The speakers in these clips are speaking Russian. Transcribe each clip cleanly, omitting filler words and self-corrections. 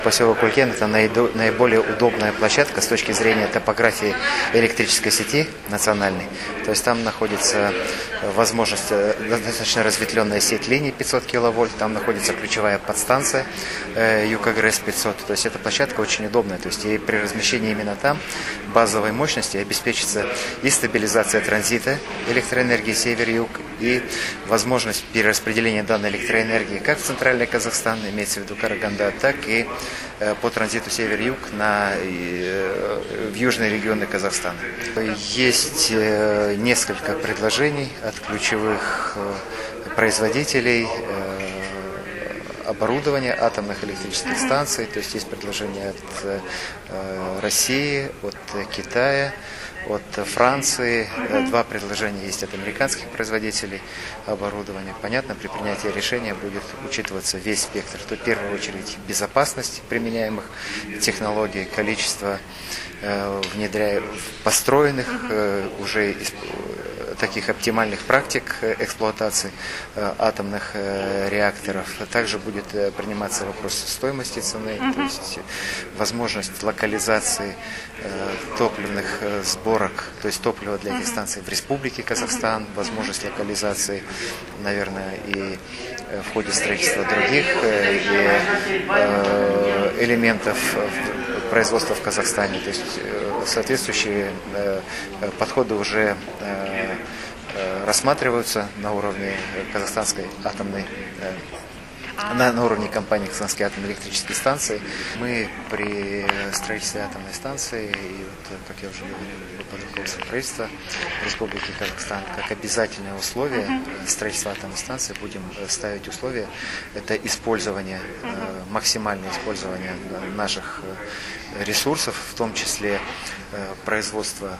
Поселок Улькен – это наиболее удобная площадка с точки зрения топографии электрической сети национальной. То есть там находится возможность, достаточно разветвленная сеть линий 500 киловольт, там находится ключевая подстанция ЮКГРЭС 500. То есть эта площадка очень удобная. То есть и при размещении именно там базовой мощности обеспечится и стабилизация транзита электроэнергии север-юг, и возможность перераспределения данной электроэнергии как в центральный Казахстан, имеется в виду Караганда, так и по транзиту север-юг в южные регионы Казахстана. Есть несколько предложений от ключевых производителей оборудования атомных электрических станций. То есть есть предложения от России, от Китая, от Франции. Два предложения есть от американских производителей оборудования. Понятно, при принятии решения будет учитываться весь спектр. То в первую очередь безопасность применяемых технологий, количество построенных уже таких оптимальных практик эксплуатации атомных реакторов. Также будет приниматься вопрос стоимости цены, то есть возможность локализации топливных сборок, то есть топлива для этих станций в Республике Казахстан, возможность локализации, наверное, и в ходе строительства других элементов производства в Казахстане. То есть соответствующие подходы уже рассматриваются на уровне казахстанской атомной, на уровне компании «Казахстанские атомные электрические станции». Мы при строительстве атомной станции, и вот, как я уже говорил, под руководством правительства Республики Казахстан, как обязательное условие строительства атомной станции будем ставить условия, это использование, максимальное использование наших ресурсов, в том числе производство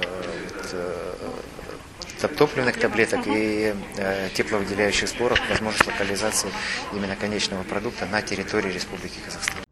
топливных таблеток и тепловыделяющих сборок, возможность локализации именно конечного продукта на территории Республики Казахстан.